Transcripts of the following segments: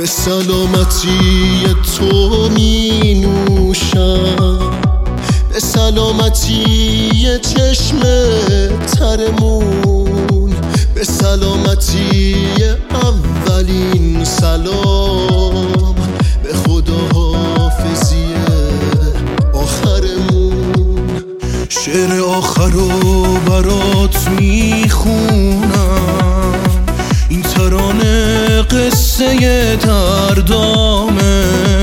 به سلامتی تو می نوشم، به سلامتی چشم ترمون، به سلامتی اولین سلام، به خداحافظی آخرمون. شعر آخر رو برات میخونم، این ترانه قصه دردامه،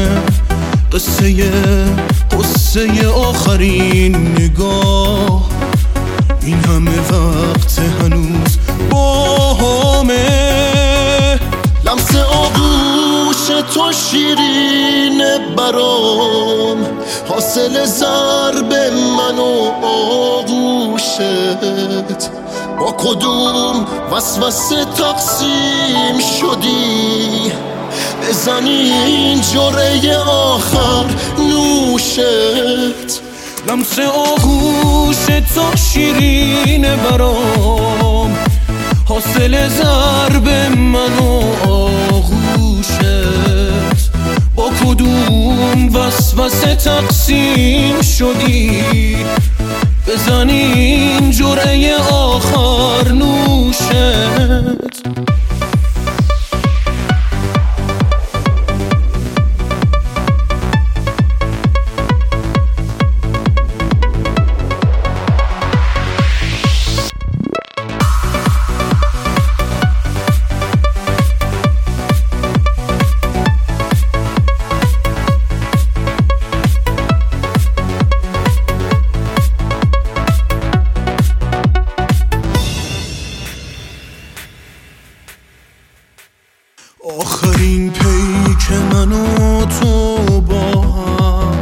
قصه آخرین نگاه. این همه وقت هنوز با همه، لمس آغوش تو شیرینه برام، حاصل ضرب من و آغوشت. با کدوم وسوسه تقسیم شدی، بزنی این جرعه آخر نوشت. لمس آغوش تو شیرینه برام، حاصل ضرب من و آغوشت. با کدوم وسوسه تقسیم شدی، بزنی این جرعه آخر نوشت. آخرین پیک من و تو با هم،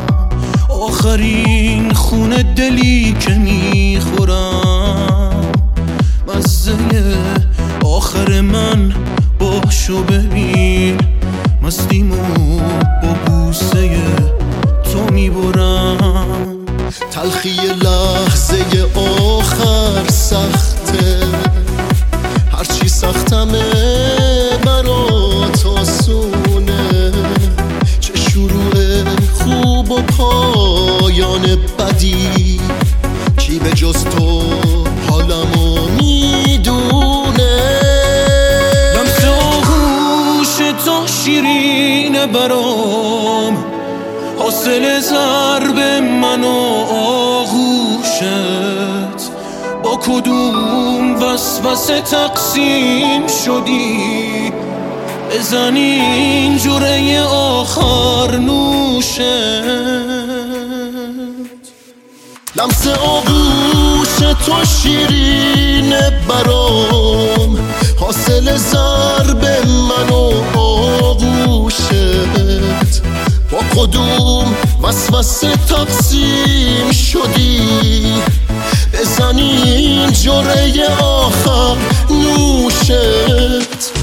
آخرین خونه دلی که میخورم. مزه آخر من باشو ببین، مستیمو با بوسه تو میبرم. تلخی لحظه آخر سخته، هرچی سختمه برات آسونه. چه شروع خوب و پایان بدی، کی به جز تو حالمو میدونه. لمس آغوش تو شیرینه برام، حاصل ضرب من و آغوشت. با کدوم وسوسه تقسیم شدی، بزنی این جرعه آخر نوشت. لمس آغوش تو شیرینه برام، حاصل ضرب من و آغوشت. با کدوم وسوسه تقسیم شدی، بزنی این جرعه آخر نوشت.